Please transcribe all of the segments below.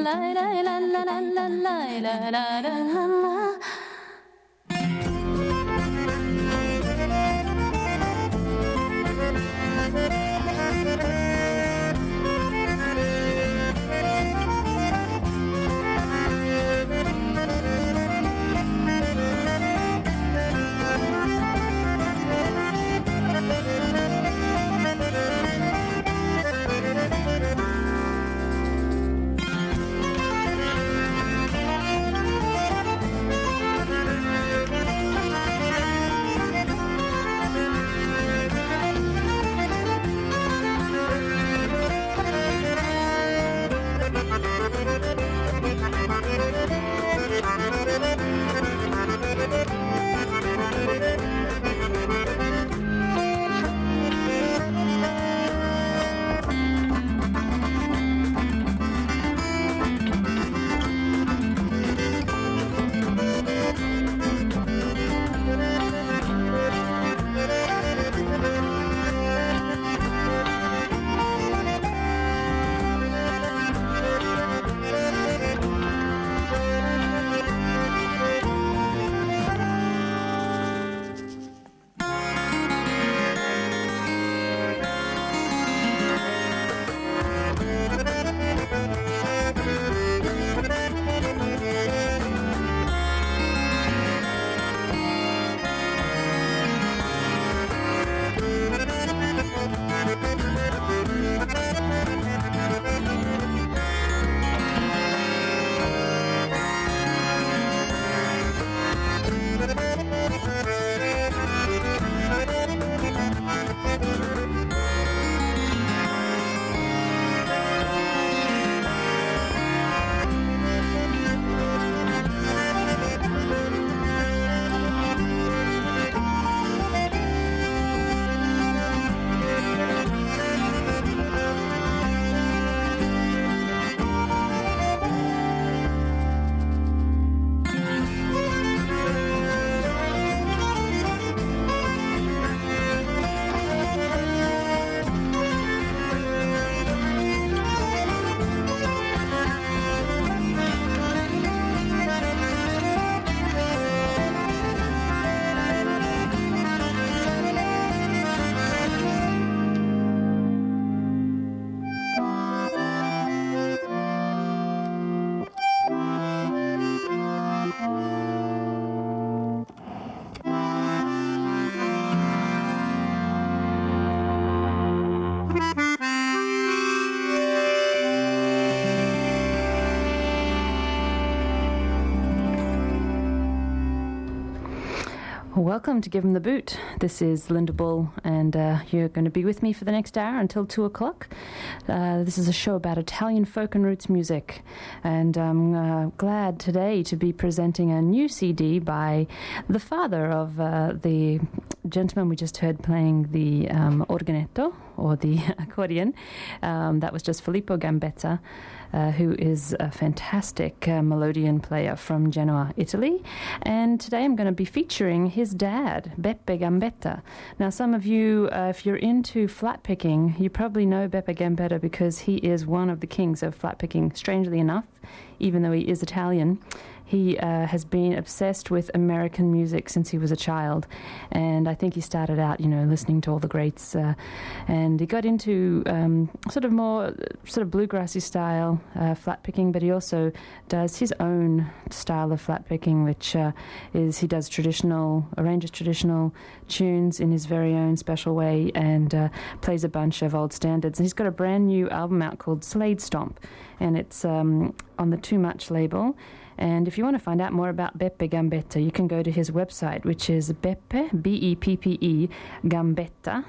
Welcome to Give 'em the Boot. This is Linda Bull, and you're going to be with me for the next hour until 2 o'clock. This is a show about Italian folk and roots music, and I'm glad today to be presenting a new CD by the father of the gentleman we just heard playing the organetto, or the accordion. That was just Filippo Gambetta, who is a fantastic melodeon player from Genoa, Italy. And today I'm going to be featuring his dad, Beppe Gambetta. Now, some of you, if you're into flat picking, you probably know Beppe Gambetta because he is one of the kings of flat picking, strangely enough, even though he is Italian. He has been obsessed with American music since he was a child, and I think he started out, listening to all the greats, and he got into sort of bluegrassy style flat picking, but he also does his own style of flat picking, which is he does arranges traditional tunes in his very own special way, and plays a bunch of old standards. And he's got a brand new album out called Slade Stomp, and it's on the Too Much label. And if you want to find out more about Beppe Gambetta, you can go to his website, which is Beppe, B-E-P-P-E, Gambetta,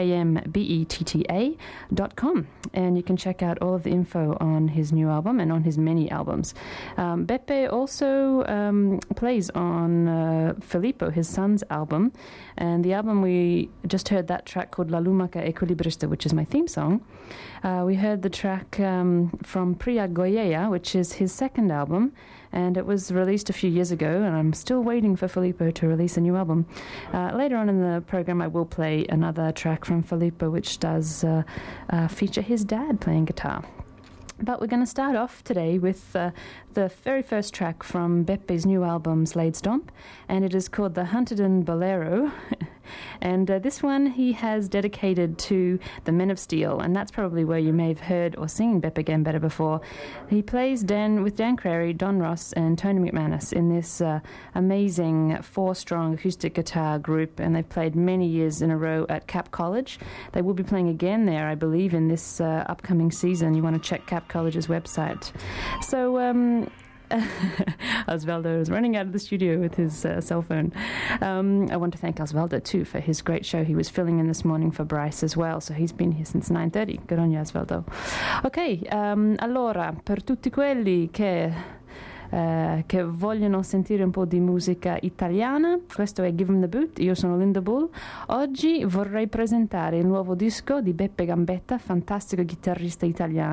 Gambetta.com. And you can check out all of the info on his new album and on his many albums. Beppe also plays on Filippo, his son's album. And the album, we just heard that track called La Lumaca Equilibrista, which is my theme song. We heard the track from Priya Goyea, which is his second album, and it was released a few years ago, and I'm still waiting for Filippo to release a new album. Later on in the program, I will play another track from Filippo, which does feature his dad playing guitar. But we're going to start off today with the very first track from Beppe's new album, Slade Stomp, and it is called the Hunterdon Bolero. And this one he has dedicated to the Men of Steel, and that's probably where you may have heard or seen Beppe Gambetta before. He plays with Dan Crary, Don Ross, and Tony McManus in this amazing 4-strong acoustic guitar group, and they've played many years in a row at Cap College. They will be playing again there, I believe, in this upcoming season. You want to check Cap College's website. So Osvaldo is running out of the studio with his cell phone. I want to thank Osvaldo too for his great show he was filling in this morning for Bryce as well, so he's been here since 9:30. Good on you, Osvaldo. Ok, allora, per tutti quelli che vogliono sentire un po' di musica italiana, questo è Give 'em the Boot. Io sono Linda Bull. Oggi vorrei presentare il nuovo disco di Beppe Gambetta, fantastico chitarrista italiano,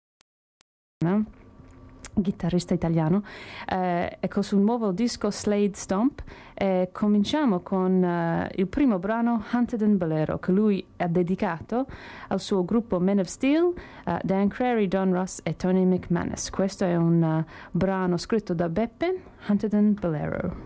ecco, sul nuovo disco Slade Stomp. Cominciamo con il primo brano, Hunterdon Bolero, che lui ha dedicato al suo gruppo Men of Steel, Dan Crary, Don Ross e Tony McManus. Questo è un brano scritto da Beppe, Hunterdon Bolero.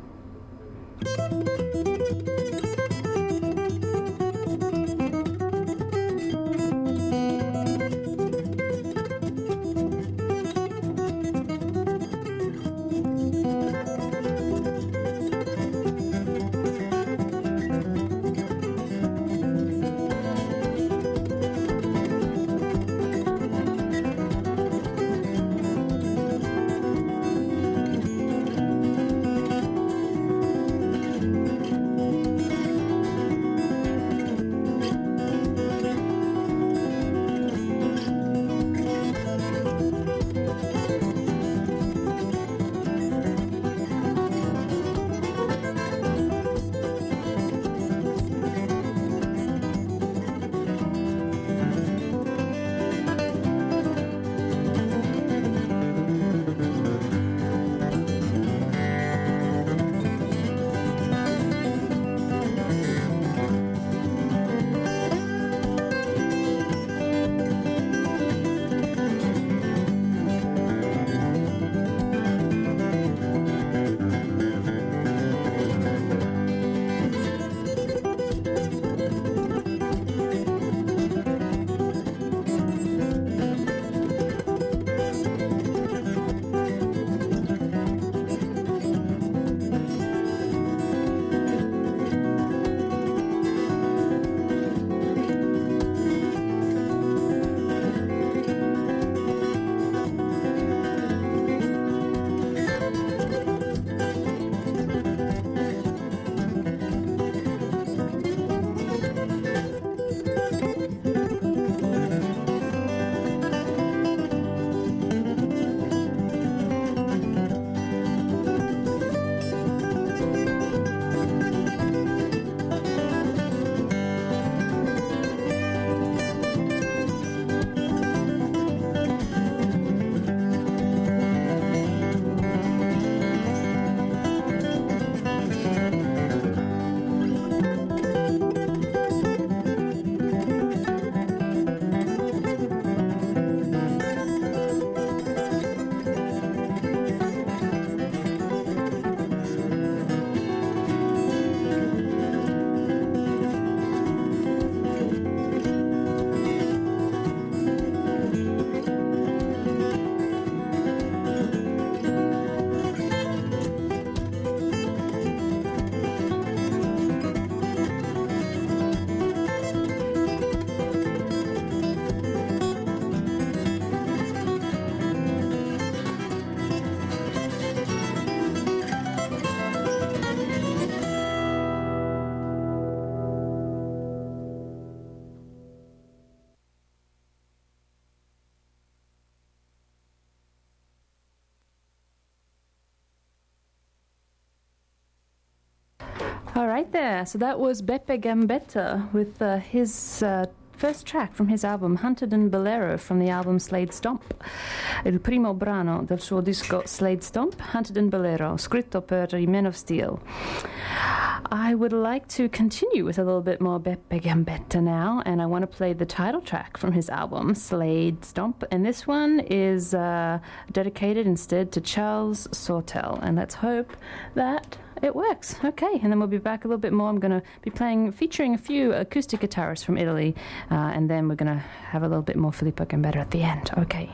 All right there. So that was Beppe Gambetta with his first track from his album Hunted and Bolero from the album Slade Stomp. Il primo brano del suo disco Slade Stomp, Hunted and Bolero, scritto per i Men of Steel. I would like to continue with a little bit more Beppe Gambetta now, and I want to play the title track from his album, Slade Stomp, and this one is dedicated instead to Charles Sortel, and let's hope that it works. Okay, and then we'll be back a little bit more. I'm going to be featuring a few acoustic guitarists from Italy, and then we're going to have a little bit more Filippo Gambetta at the end. Okay.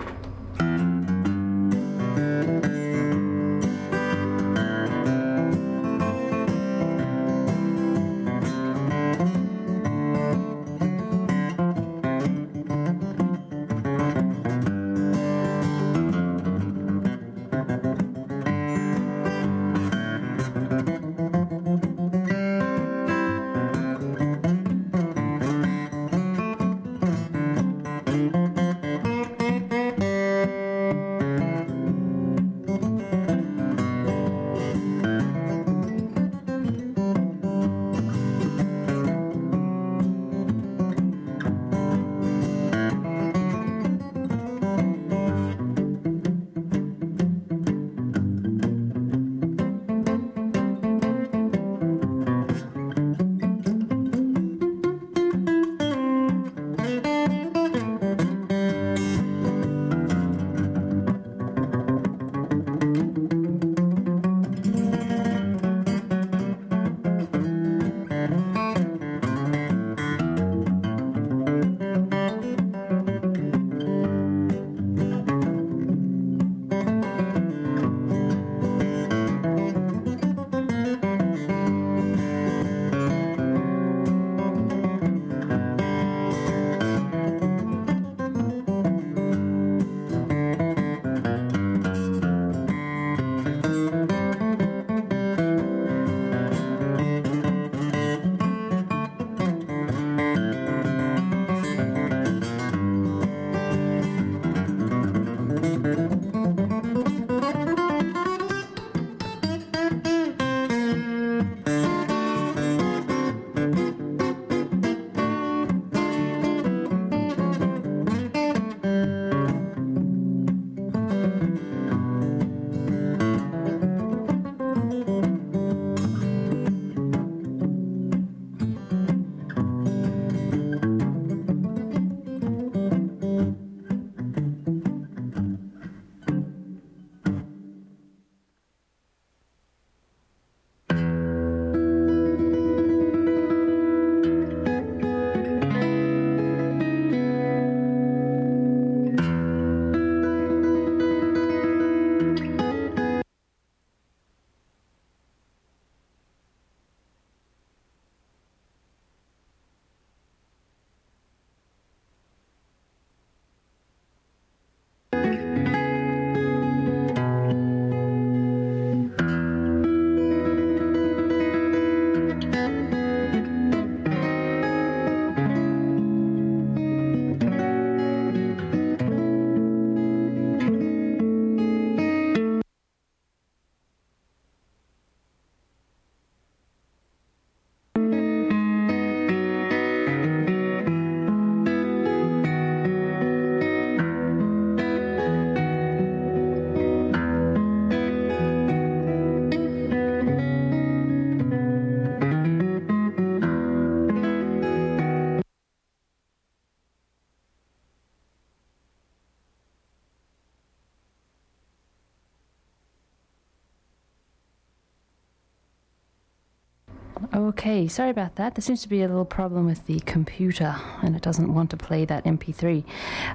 Okay, sorry about that. There seems to be a little problem with the computer and it doesn't want to play that MP3.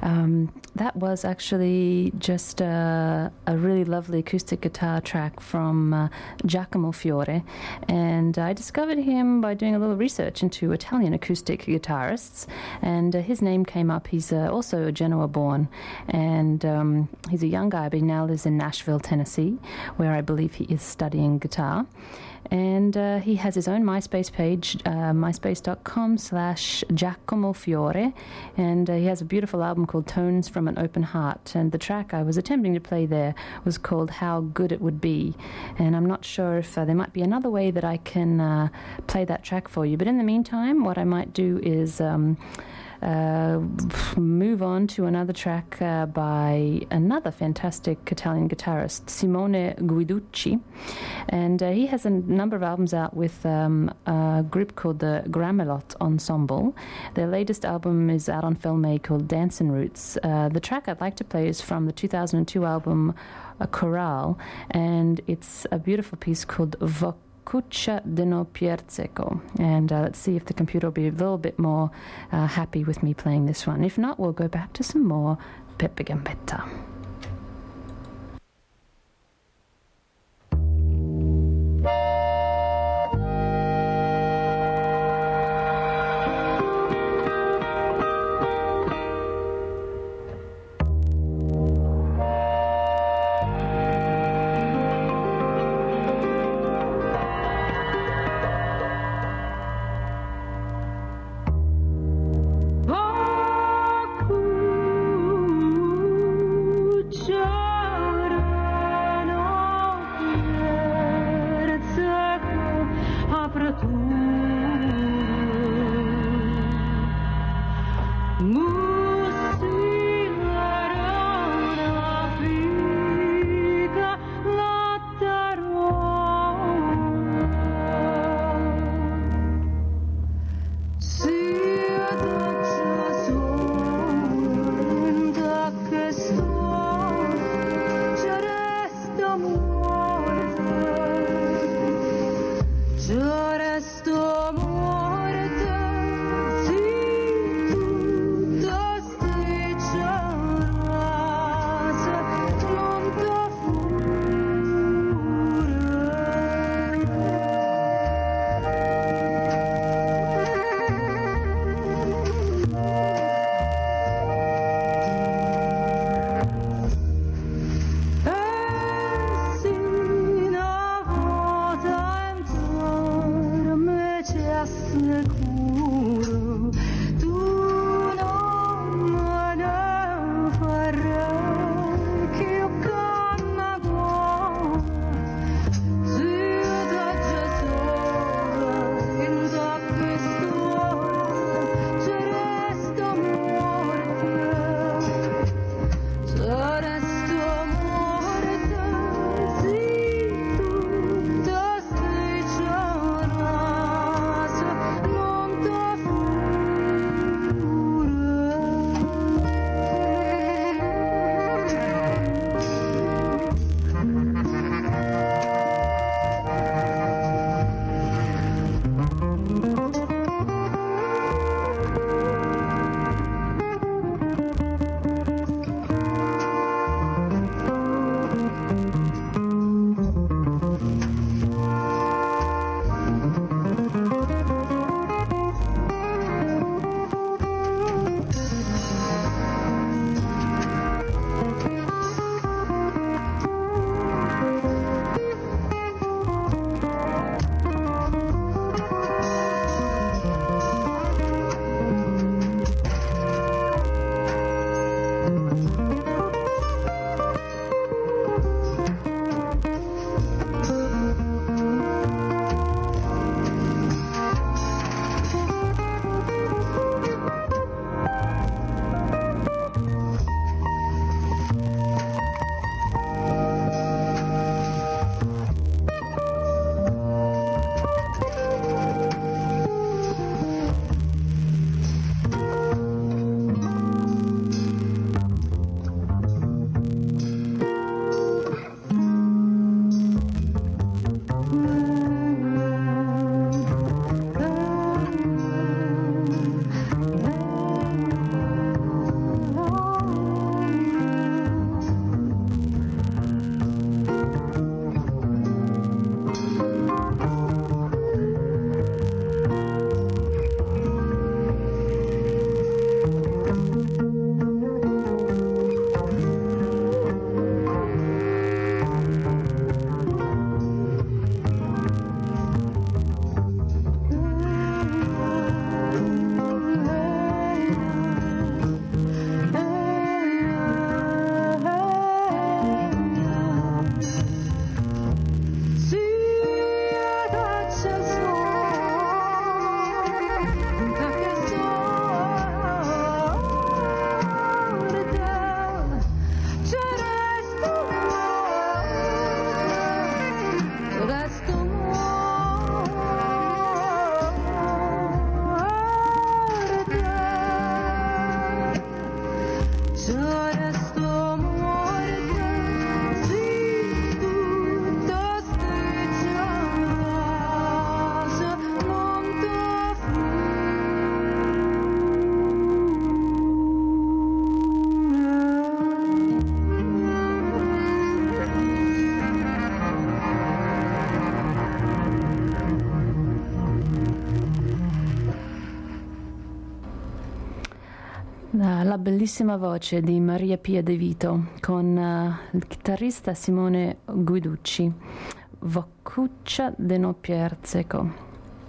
That was actually just a really lovely acoustic guitar track from Giacomo Fiore, and I discovered him by doing a little research into Italian acoustic guitarists, and his name came up. He's also Genoa born, and he's a young guy, but he now lives in Nashville, Tennessee, where I believe he is studying guitar. And he has his own MySpace page, myspace.com/Giacomo Fiore, and he has a beautiful album called Tones from an Open Heart, and the track I was attempting to play there was called How Good It Would Be, and I'm not sure if there might be another way that I can play that track for you, but in the meantime what I might do is move on to another track by another fantastic Italian guitarist, Simone Guiducci. And he has a number of albums out with a group called the Gramelot Ensemble. Their latest album is out on Filmé called Dancin' Roots. The track I'd like to play is from the 2002 album A Chorale, and it's a beautiful piece called Vocuccia deno Pierzeco. And let's see if the computer will be a little bit more happy with me playing this one. If not, we'll go back to some more Peppe Gambetta. La bellissima voce di Maria Pia De Vito con il chitarrista Simone Guiducci, Vokucha de no Pierzeco.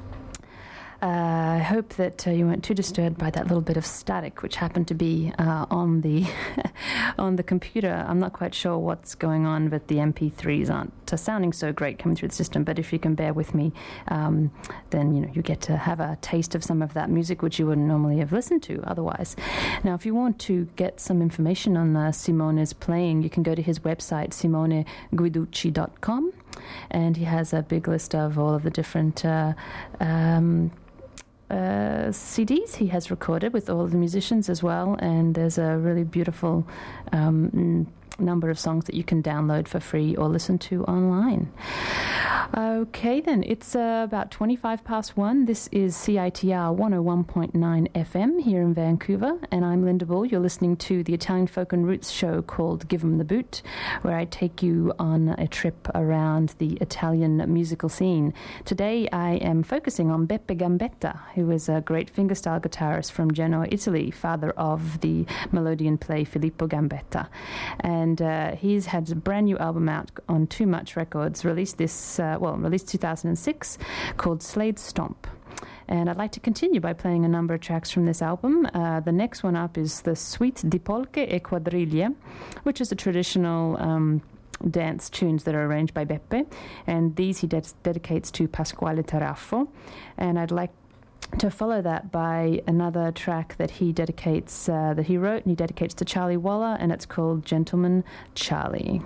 I hope that you weren't too disturbed by that little bit of static which happened to be on the on the computer. I'm not quite sure what's going on, but the MP3s aren't sounding so great coming through the system. But if you can bear with me, then you get to have a taste of some of that music which you wouldn't normally have listened to otherwise. Now, if you want to get some information on Simone's playing, you can go to his website, simoneguiducci.com, and he has a big list of all of the different CDs he has recorded with all of the musicians as well, and there's a really beautiful number of songs that you can download for free or listen to online. Okay, then, it's about 25 past 1. This is CITR 101.9 FM here in Vancouver, and I'm Linda Bull. You're listening to the Italian Folk and Roots show called Give 'em the Boot, where I take you on a trip around the Italian musical scene. Today I am focusing on Beppe Gambetta, who is a great fingerstyle guitarist from Genoa, Italy, father of the Melodian play Filippo Gambetta. And he's had a brand new album out on Too Much Records, released 2006, called Slade Stomp. And I'd like to continue by playing a number of tracks from this album. The next one up is the Suite di Polche e Quadriglie, which is a traditional dance tunes that are arranged by Beppe, and these he dedicates to Pasquale Taraffo. And I'd like to follow that by another track that he dedicates, that he wrote and he dedicates to Charlie Waller, and it's called Gentleman Charlie.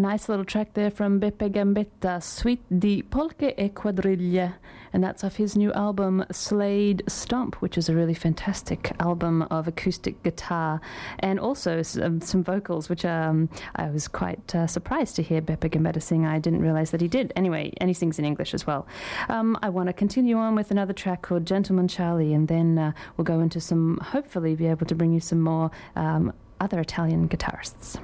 nice little track there from Beppe Gambetta, Suite di Polke e Quadrille, and that's off his new album Slade Stomp, which is a really fantastic album of acoustic guitar and also some vocals, which I was quite surprised to hear Beppe Gambetta sing. I didn't realize that he did. Anyway, and he sings in English as well. I want to continue on with another track called Gentleman Charlie, and then we'll go into some, hopefully be able to bring you some more other Italian guitarists.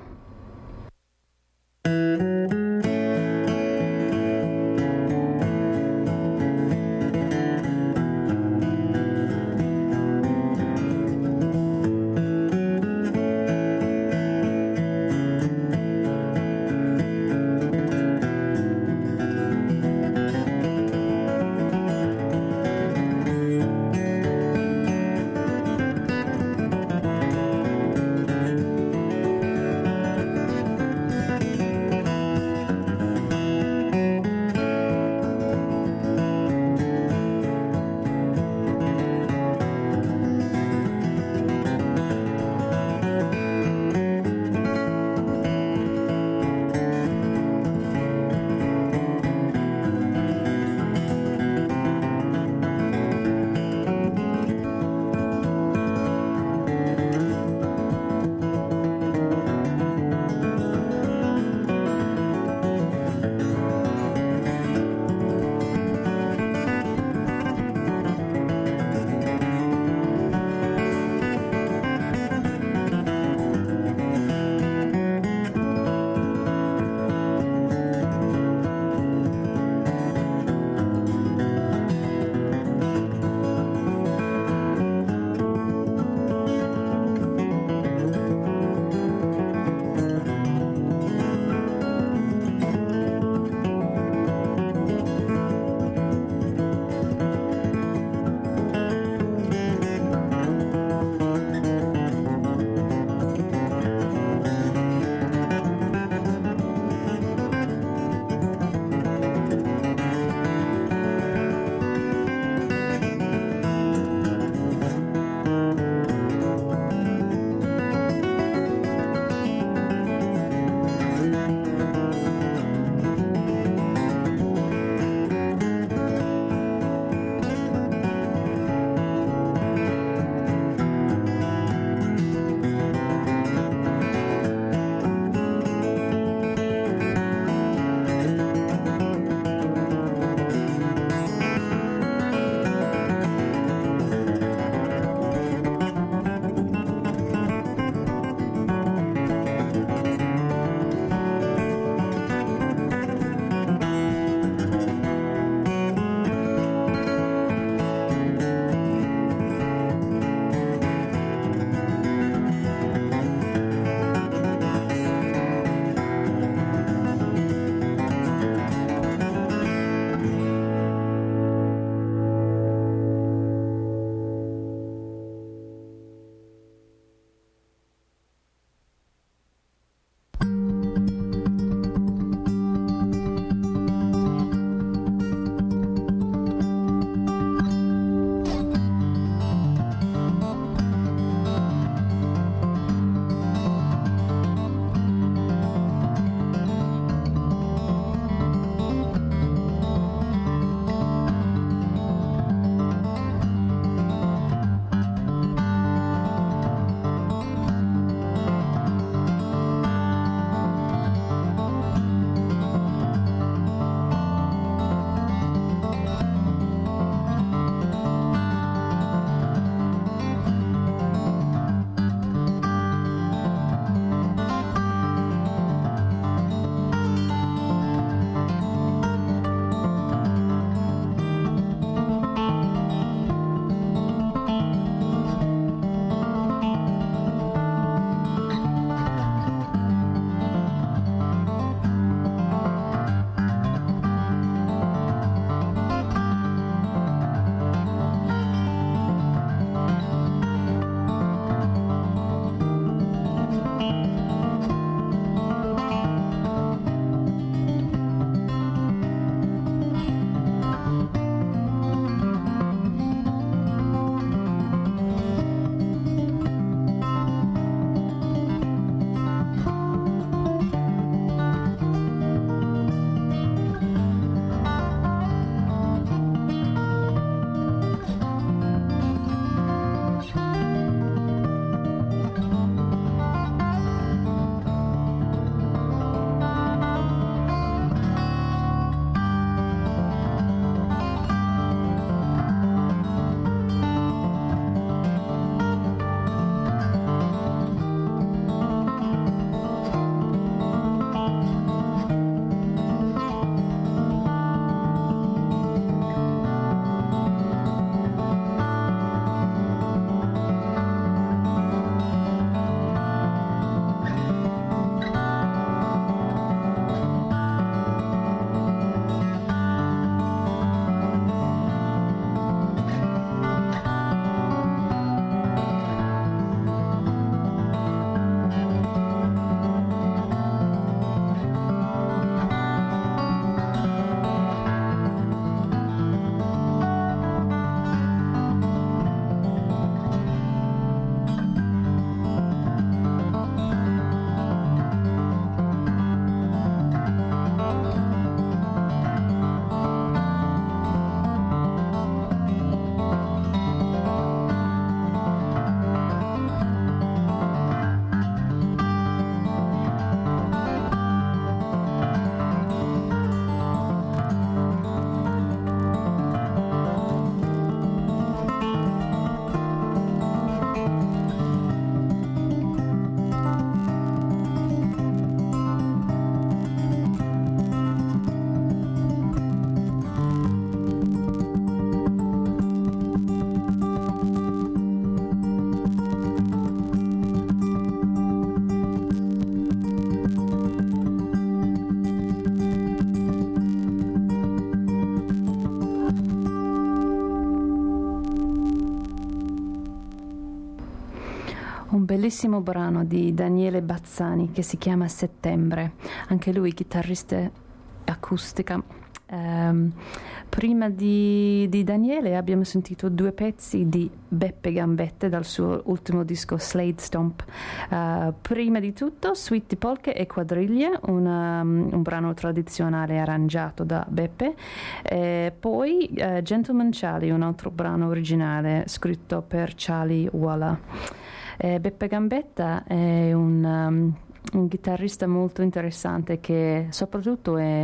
Un bellissimo brano di Daniele Bazzani che si chiama Settembre, anche lui chitarrista acustica. Prima di Daniele abbiamo sentito due pezzi di Beppe Gambetta dal suo ultimo disco Slade Stomp. Prima di tutto Suite di polche e quadriglie, un brano tradizionale arrangiato da Beppe, e poi Gentleman Charlie, un altro brano originale scritto per Charlie Waller. Beppe Gambetta è un chitarrista molto interessante che soprattutto è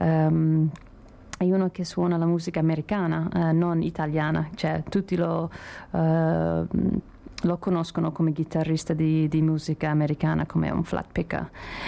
uno che suona la musica americana, non italiana, cioè tutti lo conoscono come chitarrista di musica americana, come un flat picker.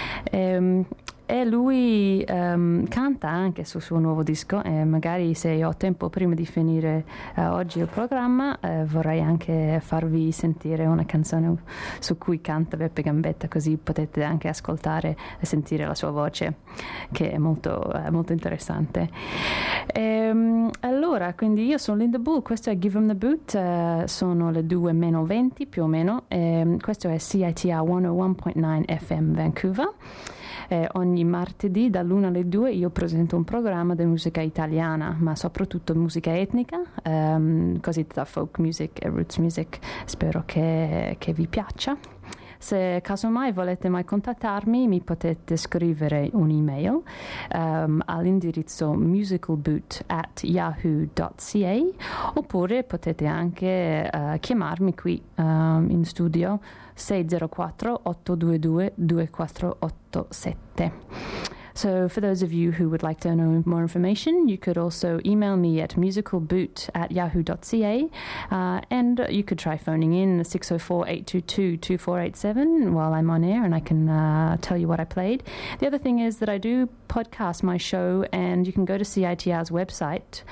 E lui canta anche sul suo nuovo disco, e magari se ho tempo prima di finire oggi il programma vorrei anche farvi sentire una canzone su cui canta Beppe Gambetta, così potete anche ascoltare e sentire la sua voce, che è molto interessante. Allora, quindi io sono Linda Bull, questo è Give 'em the Boot, sono le 2:20 più o meno, questo è CITR 101.9 FM Vancouver. Ogni martedì dall'1 alle 2 io presento un programma di musica italiana, ma soprattutto musica etnica, cosiddetta folk music e roots music. Spero che vi piaccia. Se casomai volete mai contattarmi, mi potete scrivere un'email all'indirizzo musicalboot@yahoo.ca, oppure potete anche chiamarmi qui in studio 604 822 2487. So for those of you who would like to know more information, you could also email me at musicalboot@yahoo.ca, and you could try phoning in 604-822-2487 while I'm on air, and I can tell you what I played. The other thing is that I do podcast my show, and you can go to CITR's website,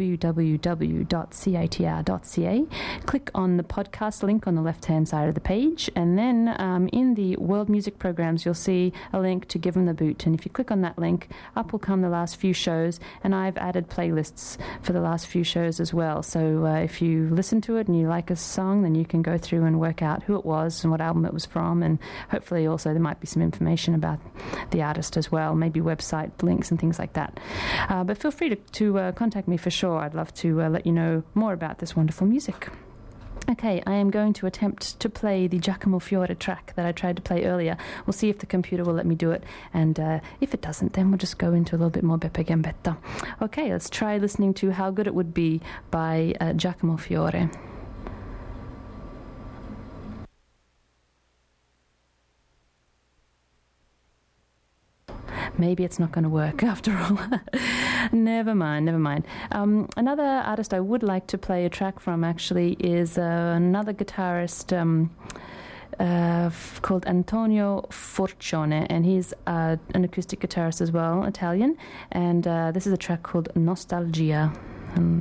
www.citr.ca, click on the podcast link on the left-hand side of the page, and then in the world music programs, you'll see a link to Give 'em the Boot, and if you click on that link, up will come the last few shows, and I've added playlists for the last few shows as well. So if you listen to it and you like a song, then you can go through and work out who it was and what album it was from, and hopefully also there might be some information about the artist as well, maybe website links and things like that. But feel free to contact me for sure. I'd love to let you know more about this wonderful music. Okay, I am going to attempt to play the Giacomo Fiore track that I tried to play earlier. We'll see if the computer will let me do it, and if it doesn't, then we'll just go into a little bit more Beppe Gambetta. Okay, let's try listening to How Good It Would Be by Giacomo Fiore. Maybe it's not going to work after all. Never mind. Another artist I would like to play a track from actually is another guitarist called Antonio Forcione, and he's an acoustic guitarist as well, Italian, and this is a track called Nostalgia. We'll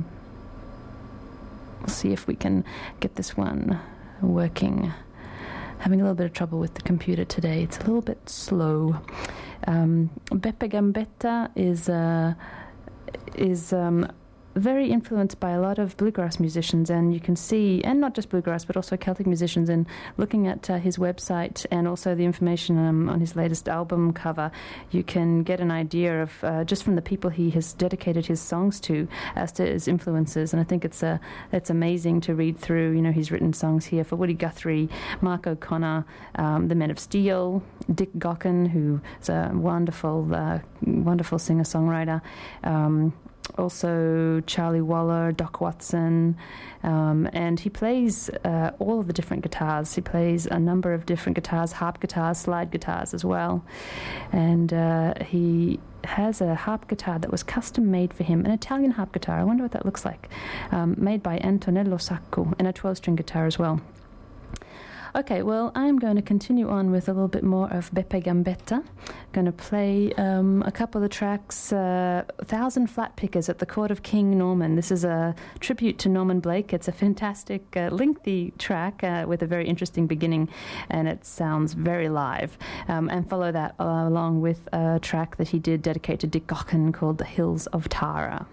see if we can get this one working. Having a little bit of trouble with the computer today. It's a little bit slow. Beppe Gambetta is very influenced by a lot of bluegrass musicians, and you can see, and not just bluegrass but also Celtic musicians, and looking at his website and also the information on his latest album cover, you can get an idea of just from the people he has dedicated his songs to as to his influences. And I think it's amazing to read through. You know, he's written songs here for Woody Guthrie, Mark O'Connor, the Men of Steel, Dick Gaughan, who is a wonderful singer-songwriter, also Charlie Waller, Doc Watson, and he plays all of the different guitars. He plays a number of different guitars, harp guitars, slide guitars as well, and he has a harp guitar that was custom made for him, an Italian harp guitar. I wonder what that looks like, made by Antonello Sacco, and a 12-string guitar as well. Okay, well, I'm going to continue on with a little bit more of Beppe Gambetta. Going to play a couple of the tracks, 1,000 Flat Pickers at the Court of King Norman. This is a tribute to Norman Blake. It's a fantastic, lengthy track with a very interesting beginning, and it sounds very live. And follow that along with a track that he did dedicate to Dick Gaughan called The Hills of Tara.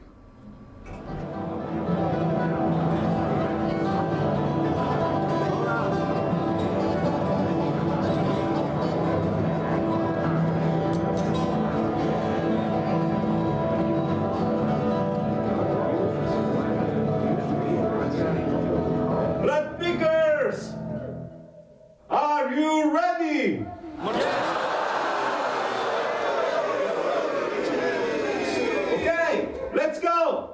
Okay, let's go!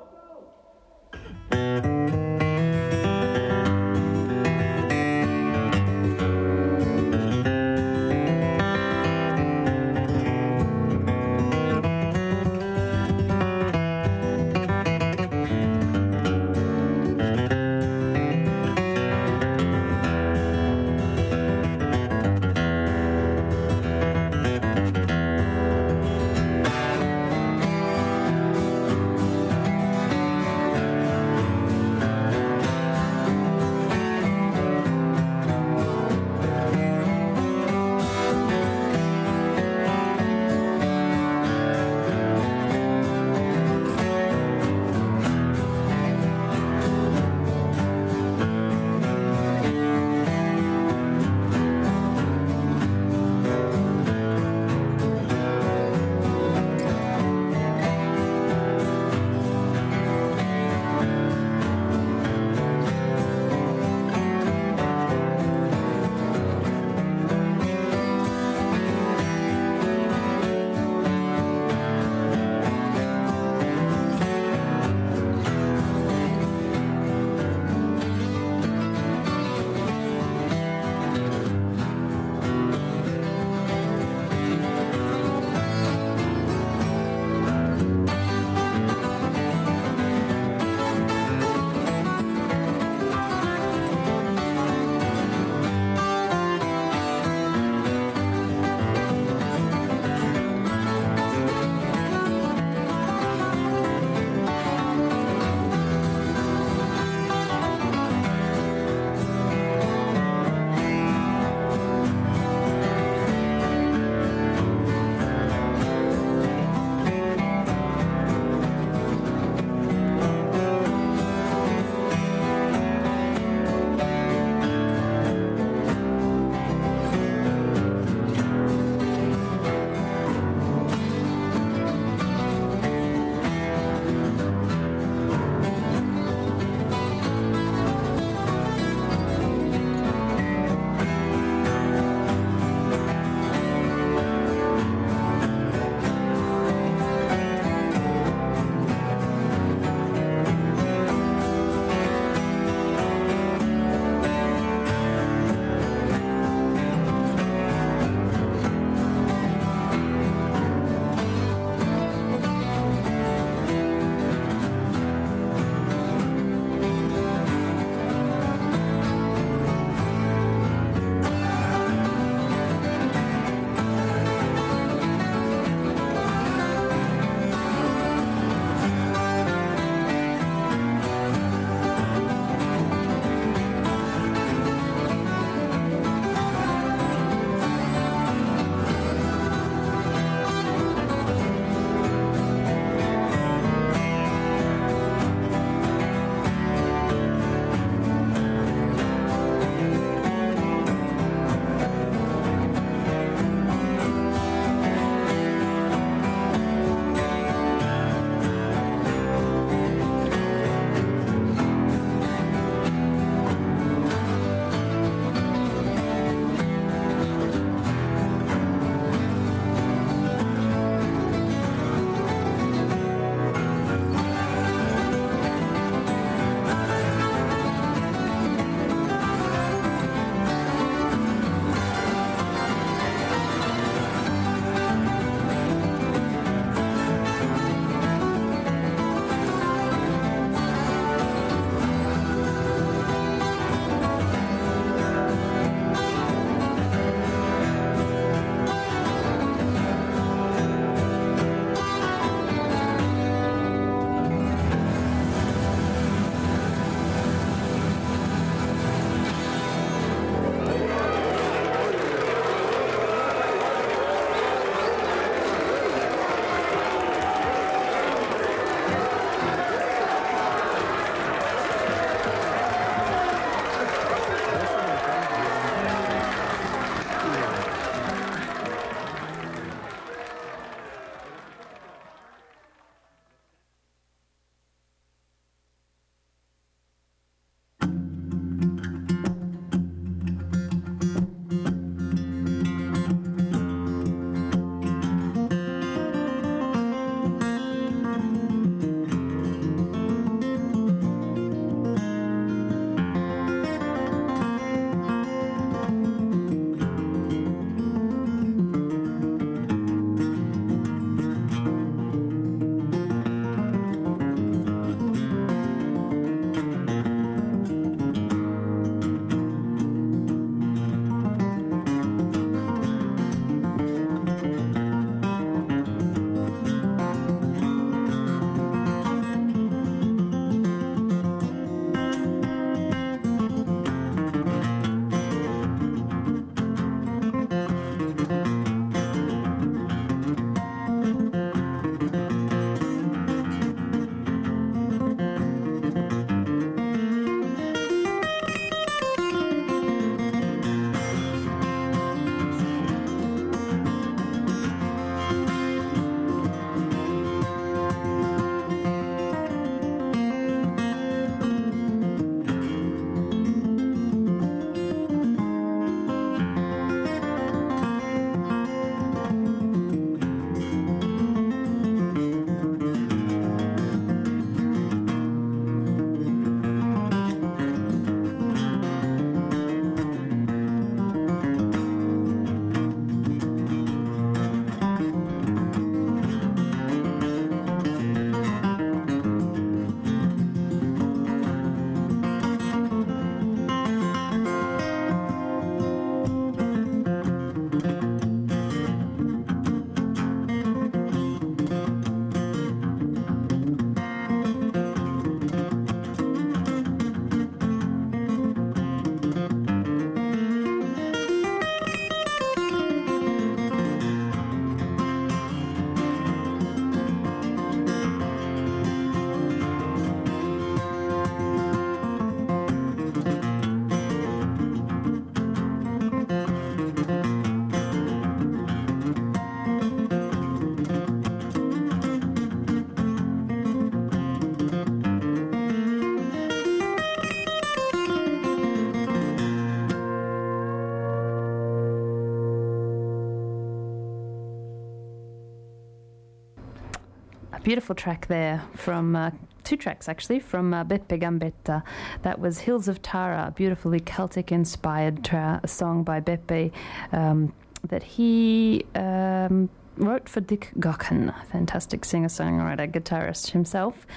beautiful track there from two tracks actually from Beppe Gambetta. That was Hills of Tara, beautifully Celtic inspired song by Beppe that he wrote for Dick Gaughan, a fantastic singer-songwriter, guitarist himself.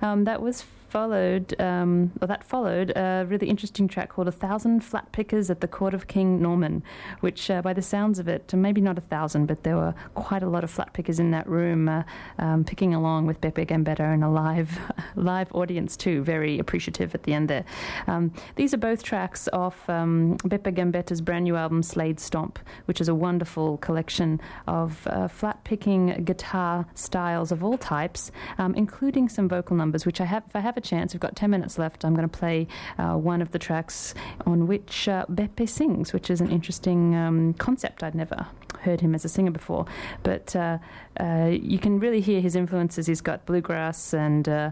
That followed a really interesting track called 1,000 Flat Pickers at the Court of King Norman, which by the sounds of it, maybe not 1,000, but there were quite a lot of flat pickers in that room picking along with Beppe Gambetta and a live audience too, very appreciative at the end there. These are both tracks off Beppe Gambetta's brand new album Slade Stomp, which is a wonderful collection of flat picking guitar styles of all types, including some vocal numbers, which if I have a chance, we've got 10 minutes left, I'm going to play one of the tracks on which Beppe sings, which is an interesting concept. I'd never heard him as a singer before, but you can really hear his influences. He's got bluegrass and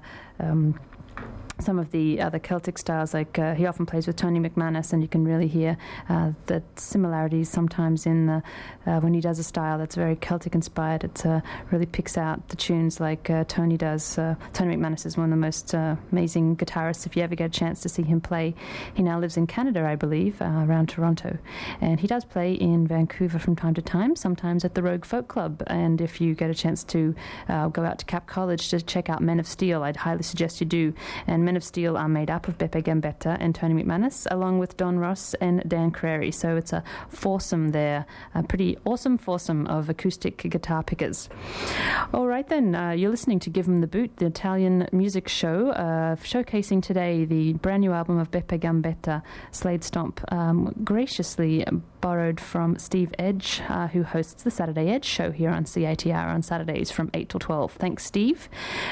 some of the other Celtic styles, like he often plays with Tony McManus, and you can really hear the similarities sometimes in the when he does a style that's very Celtic inspired. It really picks out the tunes like Tony does. Tony McManus is one of the most amazing guitarists. If you ever get a chance to see him play, he now lives in Canada, I believe, around Toronto, and he does play in Vancouver from time to time, sometimes at the Rogue Folk Club. And if you get a chance to go out to Cap College to check out Men of Steel, I'd highly suggest you do. And Men of Steel are made up of Beppe Gambetta and Tony McManus, along with Don Ross and Dan Crary. So it's a foursome there, a pretty awesome foursome of acoustic guitar pickers. All right then, you're listening to Give 'em the Boot, the Italian music show, showcasing today the brand new album of Beppe Gambetta, Slade Stomp, graciously borrowed from Steve Edge, who hosts the Saturday Edge show here on CITR on Saturdays from 8 till 12. Thanks, Steve.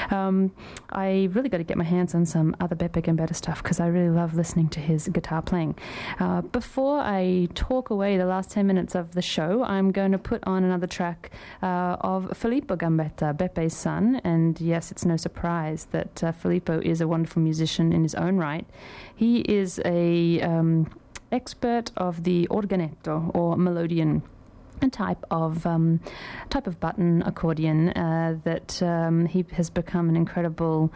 I really got to get my hands on some other Beppe Gambetta stuff because I really love listening to his guitar playing. Before I talk away the last 10 minutes of the show, I'm going to put on another track of Filippo Gambetta, Beppe's son. And yes, it's no surprise that Filippo is a wonderful musician in his own right. He is a expert of the organetto or melodeon, a type of button accordion that he has become an incredible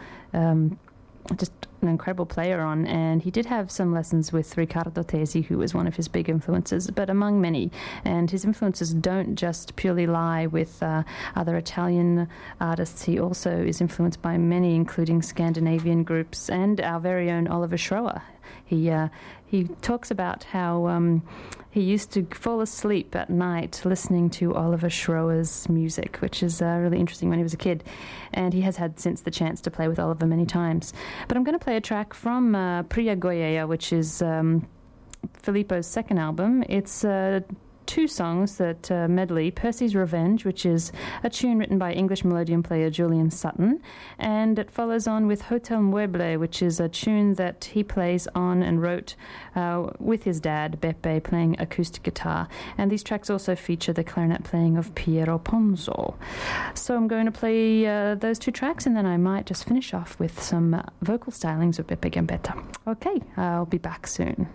player on, and he did have some lessons with Riccardo Tesi, who was one of his big influences, but among many. And his influences don't just purely lie with other Italian artists. He also is influenced by many, including Scandinavian groups and our very own Oliver Schroer. He talks about how he used to fall asleep at night listening to Oliver Schroer's music, which is really interesting when he was a kid. And he has had since the chance to play with Oliver many times. But I'm going to play a track from Pria Goiea, which is Filippo's second album. It's two songs that medley, Percy's Revenge, which is a tune written by English melodeon player Julian Sutton, and it follows on with Hotel Mueble, which is a tune that he plays on and wrote with his dad, Beppe, playing acoustic guitar. And these tracks also feature the clarinet playing of Piero Ponzo. So I'm going to play those two tracks, and then I might just finish off with some vocal stylings of Beppe Gambetta. Okay, I'll be back soon.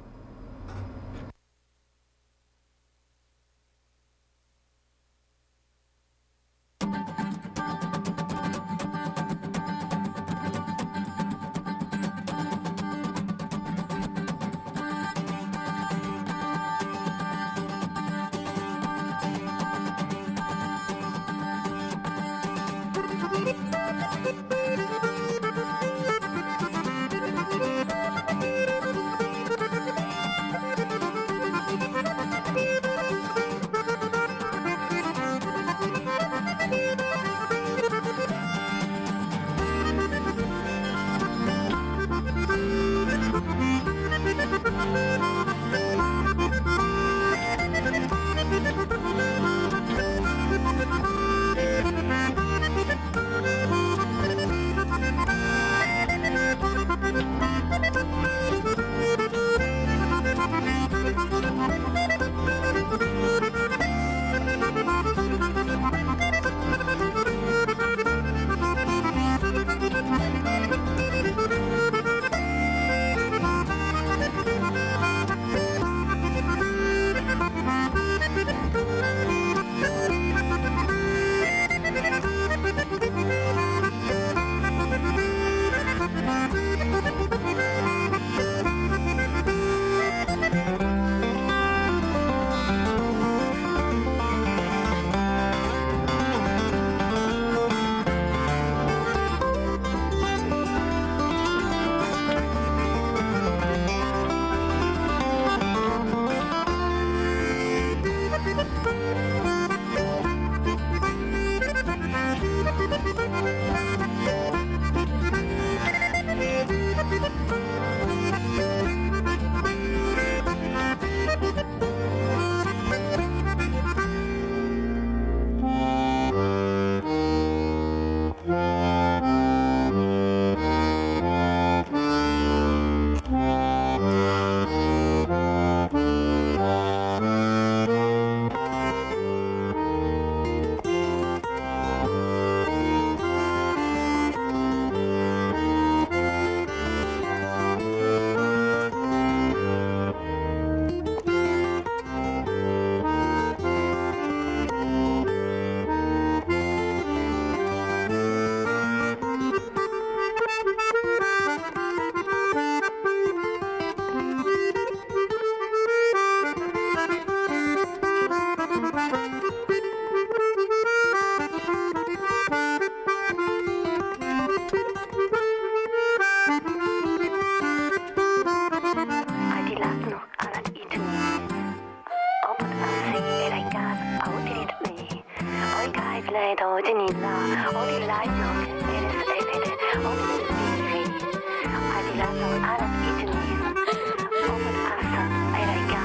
더 오진이라 어디 라이너 에레스 에베데 어디 스피리 아디라서 아랍 이즈니 오븐 아사 에라이가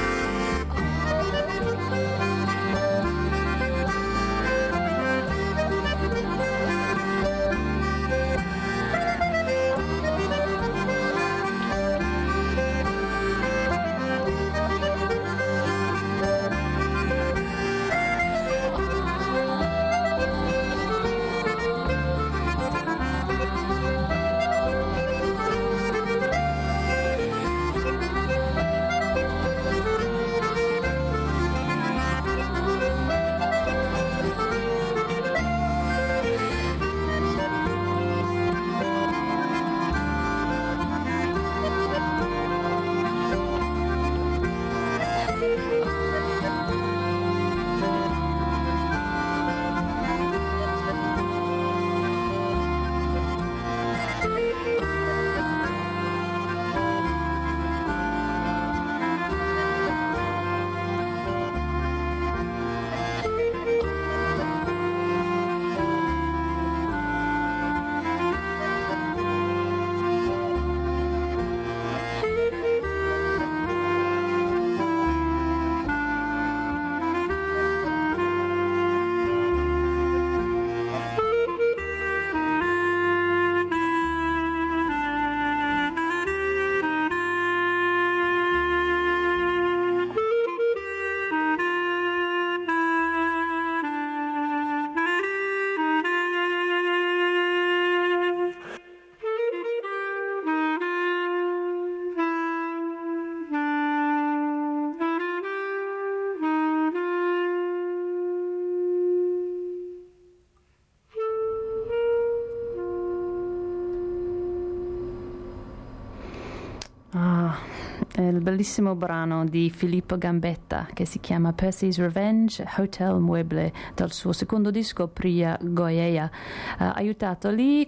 Il bellissimo brano di Filippo Gambetta che si chiama Percy's Revenge, Hotel Mueble, dal suo secondo disco Priya Goyeya, aiutato lì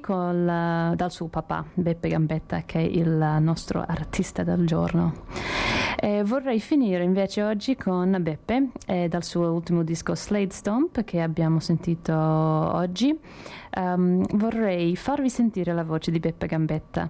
dal suo papà Beppe Gambetta, che è il nostro artista del giorno. Vorrei finire invece oggi con Beppe dal suo ultimo disco Slade Stomp che abbiamo sentito oggi. Vorrei farvi sentire la voce di Beppe Gambetta.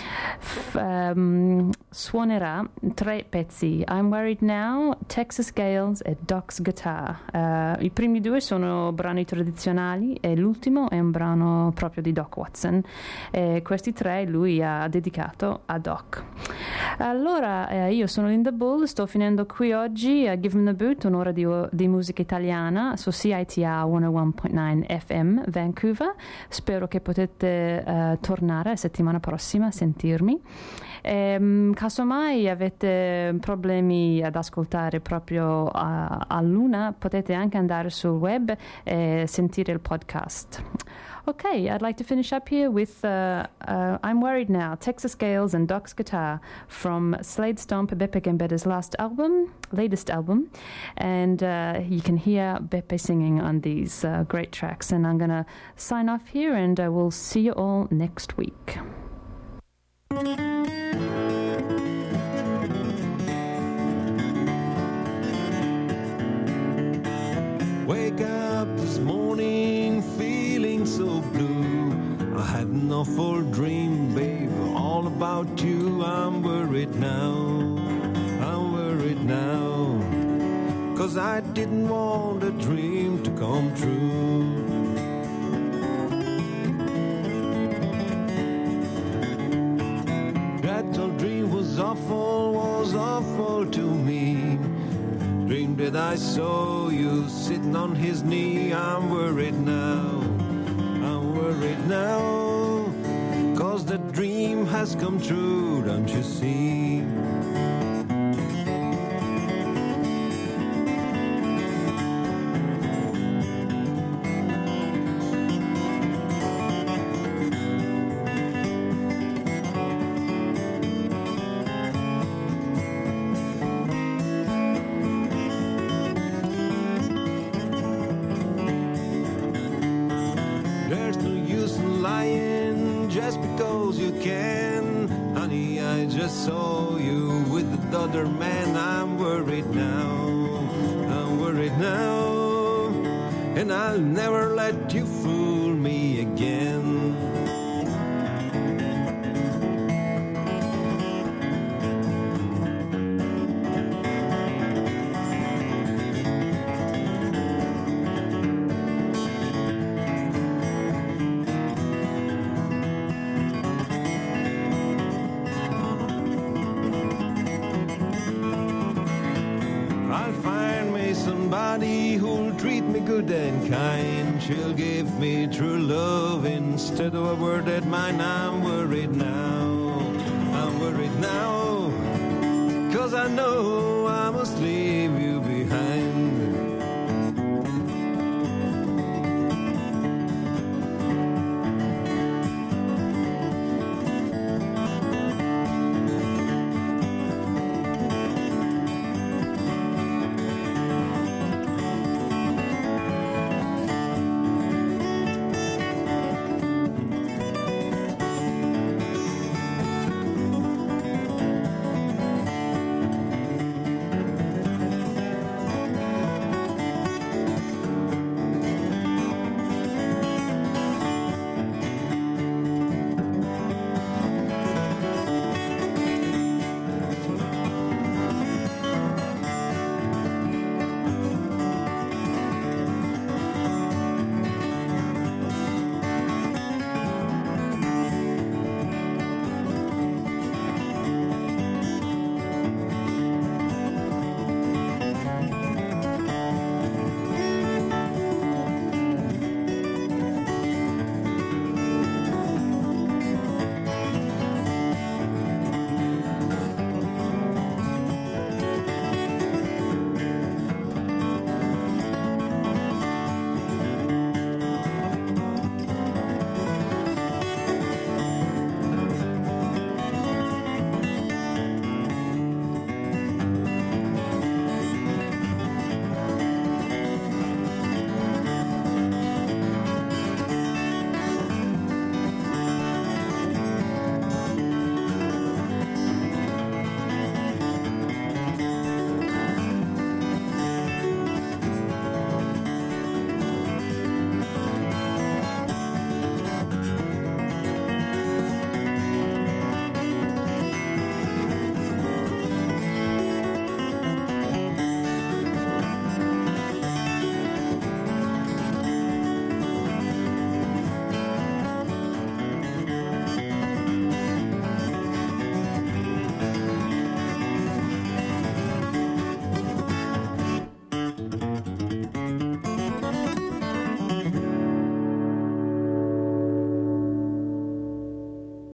Suonerà 3 pezzi: I'm Worried Now, Texas Gales e Doc's Guitar. I primi 2 sono brani tradizionali e l'ultimo è un brano proprio di Doc Watson. Questi 3 lui ha dedicato a Doc. Allora, io sono Linda Bull, sto finendo qui oggi a Give 'em the Boot, un'ora di musica italiana su CITR 101.9 FM Vancouver. Spero che potete tornare la settimana prossima a sentirmi. Casomai avete problemi ad ascoltare proprio a luna, potete anche andare sul web e sentire il podcast. Okay, I'd like to finish up here with I'm Worried Now, Texas Gales and Doc's Guitar from Slade Stomp, Beppe Gambetta's latest album. And you can hear Beppe singing on these great tracks. And I'm going to sign off here and we'll see you all next week. Wake up this morning feeling so blue. I had an awful dream, babe, all about you. I'm worried now, 'cause I didn't want a dream to come true. That old dream was awful to me. Dreamed that I saw you sitting on his knee. I'm worried now, 'cause the dream has come true, don't you see? Saw you with the other man. I'm worried now, and I'll never let you fool me again. Somebody who'll treat me good and kind. She'll give me true love instead of a word at mine. I'm worried now, I'm worried now, 'cause I know I must leave you behind.